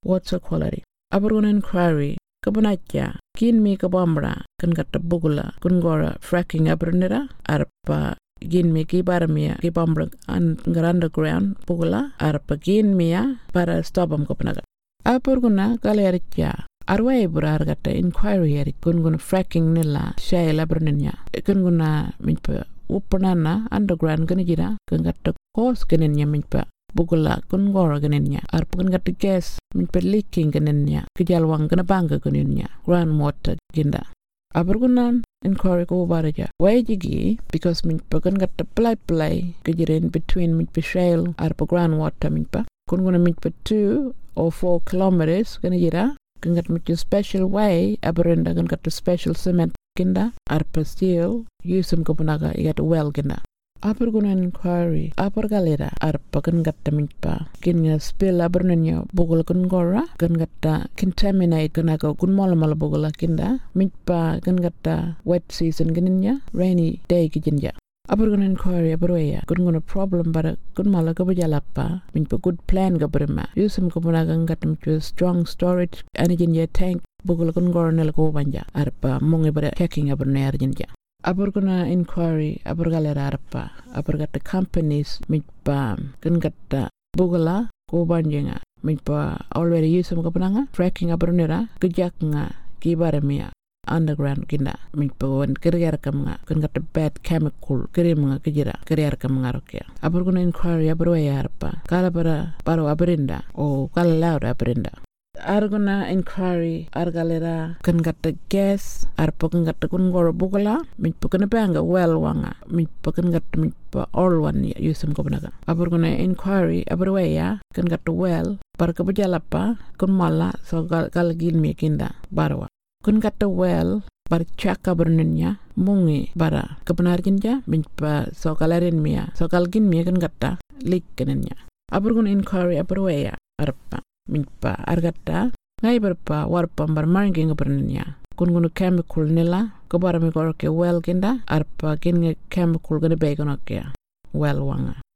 water quality. Aburgun inquiry kabanatya kin mi kabambra kan gatta bugula kun gora fracking abrunira arpa gin mi ki barmia ki bambra underground bugula arpa gin mia para stopam kopnaga. Aburguna galerikya arway burar gatta inquiry yari kun guna fracking nila shale abruninya kun guna minpa upanana underground ganijira kun gatta cause ganenya minpa bugula kun gora ganenya arpa kun gatta gas minpa leaking ganenya kijalwang gana banga ganenya groundwater ginda. Aburgunan inquiry ko baraja way jigi because minpa kun gatta play kijirin between minpa shale arpa groundwater minpa kun guna minpa 2 or 4 kilometers ganijira kan gat mit special way abrenda kan gat special cement kinda arpa steel yusum ko punaga igat well kinda aperguna inquiry apar galera arpa kan gat mitpa kinga spill abrnenya bugol kan gora kan gat contaminate kan aga kun mal bugol kinda mitpa kan gat wet season ginnya rainy day kijinja aperguna inquiry aperwaya kun guna problem bara kun mala ka bajalappa mitpa good plan ga brema yusum ko punaga gat mit strong storage anijinja tank bugol kun gora nel ko banja arpa mongi bara checking abrner jinja. Aburguna inquiry aburgalera arpa aburgata companies mitpa kan gata bugala ko banjenga mitpa already yusum ko pananga fracking abrunera kejak nga kibaremia underground kinda mitpa wan kerja kam nga kan gata bad chemical kirim nga kejira kerja kam ngarokia. Aburguna inquiry aburwaya arpa kala para paro abrinda o kala laud abrinda. Arguna inquiry argalera kan gata gas arpa kan gata kun gora bugala mitpa kan banga well wanga mitpa kan gata mitpa all one yusum ko banaga. Aburguna inquiry aburwaya kan gata well par ka bajalapa kun mala so galgin mi kinda barwa kun gata well bar chaka bernenya mungi bara kebenar kinja mitpa so kalarin mia so galgin mi kan gata lik kenenya. Aburguna inquiry aburwaya arpa mitpa argata ngai berpa warpa barmarnging bernenya kun gunu chemical nila ko bara mi ke well kinda arpa kin chemical gana be kono ke well wanga.